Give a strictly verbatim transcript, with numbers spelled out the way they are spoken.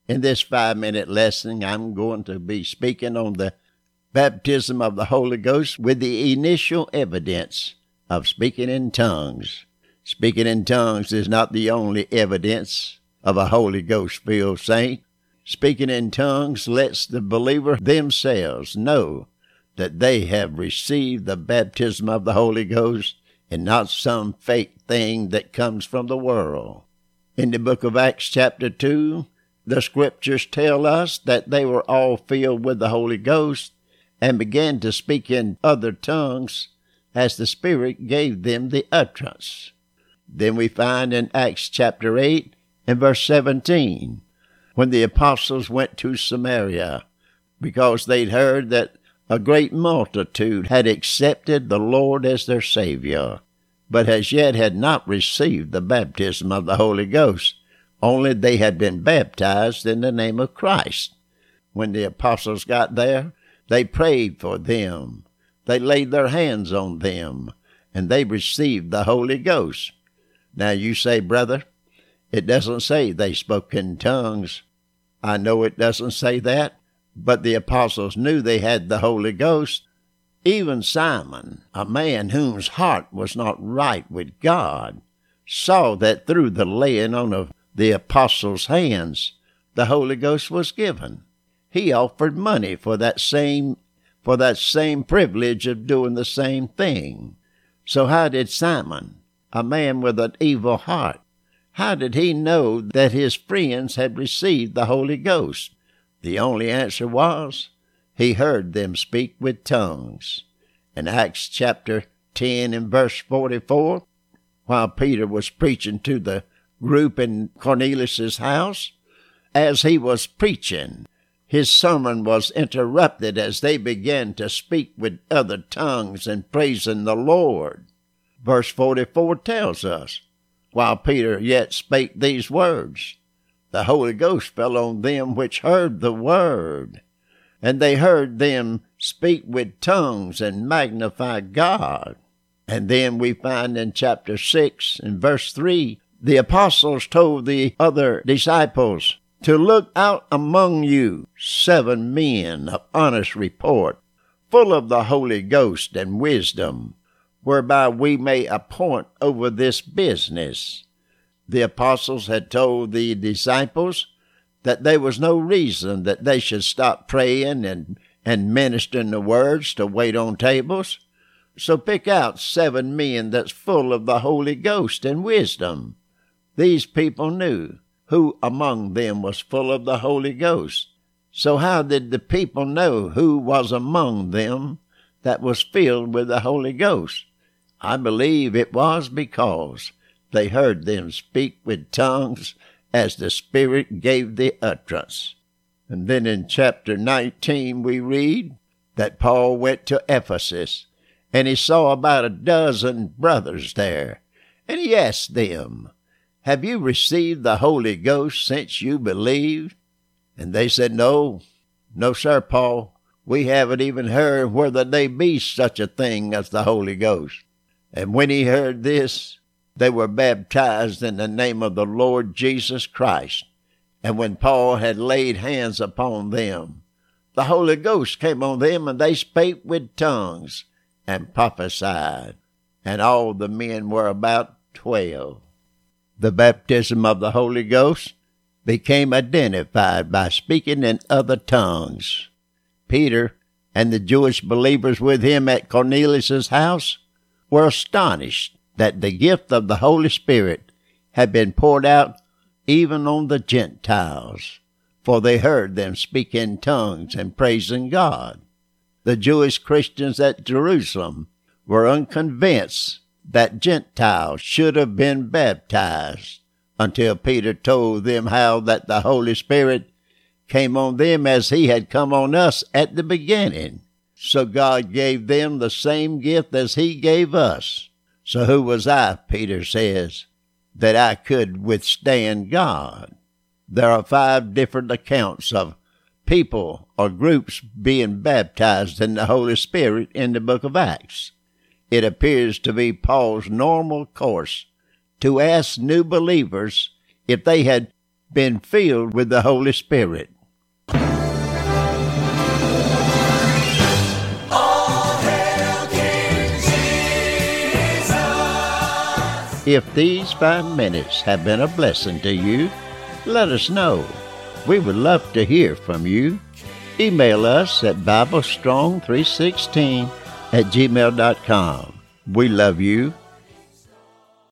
In this five-minute lesson, I'm going to be speaking on the baptism of the Holy Ghost with the initial evidence of speaking in tongues. Speaking in tongues is not the only evidence of a Holy Ghost-filled saint. Speaking in tongues lets the believer themselves know that they have received the baptism of the Holy Ghost and not some fake thing that comes from the world. In the book of Acts chapter two, the scriptures tell us that they were all filled with the Holy Ghost and began to speak in other tongues as the Spirit gave them the utterance. Then we find in Acts chapter eight and verse seventeen, when the apostles went to Samaria, because they'd heard that a great multitude had accepted the Lord as their Savior, but as yet had not received the baptism of the Holy Ghost. Only they had been baptized in the name of Christ. When the apostles got there, they prayed for them. They laid their hands on them, and they received the Holy Ghost. Now you say, brother, it doesn't say they spoke in tongues. I know it doesn't say that, but the apostles knew they had the Holy Ghost. Even Simon, a man whose heart was not right with God, saw that through the laying on of the apostles' hands, the Holy Ghost was given. He offered money for that same for that same privilege of doing the same thing. So how did Simon, a man with an evil heart, how did he know that his friends had received the Holy Ghost? The only answer was, he heard them speak with tongues. In Acts chapter ten and verse forty-four, while Peter was preaching to the group in Cornelius' house, as he was preaching, his sermon was interrupted as they began to speak with other tongues and praising the Lord. Verse forty-four tells us, while Peter yet spake these words, the Holy Ghost fell on them which heard the word, and they heard them speak with tongues and magnify God. And then we find in chapter six and verse three, the apostles told the other disciples to look out among you seven men of honest report, full of the Holy Ghost and wisdom, whereby we may appoint over this business. The apostles had told the disciples that there was no reason that they should stop praying and, and ministering the words to wait on tables. So pick out seven men that's full of the Holy Ghost and wisdom. These people knew who among them was full of the Holy Ghost. So how did the people know who was among them that was filled with the Holy Ghost? I believe it was because they heard them speak with tongues as the Spirit gave the utterance. And then in chapter nineteen we read that Paul went to Ephesus, and he saw about a dozen brothers there, and he asked them, have you received the Holy Ghost since you believed? And they said, no, no, sir, Paul. We haven't even heard whether there be such a thing as the Holy Ghost. And when he heard this, they were baptized in the name of the Lord Jesus Christ. And when Paul had laid hands upon them, the Holy Ghost came on them, and they spake with tongues and prophesied. And all the men were about twelve. The baptism of the Holy Ghost became identified by speaking in other tongues. Peter and the Jewish believers with him at Cornelius' house were astonished that the gift of the Holy Spirit had been poured out even on the Gentiles, for they heard them speak in tongues and praising God. The Jewish Christians at Jerusalem were unconvinced that Gentiles should have been baptized until Peter told them how that the Holy Spirit came on them as he had come on us at the beginning. So God gave them the same gift as he gave us. So who was I, Peter says, that I could withstand God? There are five different accounts of people or groups being baptized in the Holy Spirit in the book of Acts. It appears to be Paul's normal course to ask new believers if they had been filled with the Holy Spirit. If these five minutes have been a blessing to you, let us know. We would love to hear from you. Email us at bible strong three sixteen at gmail dot com. We love you.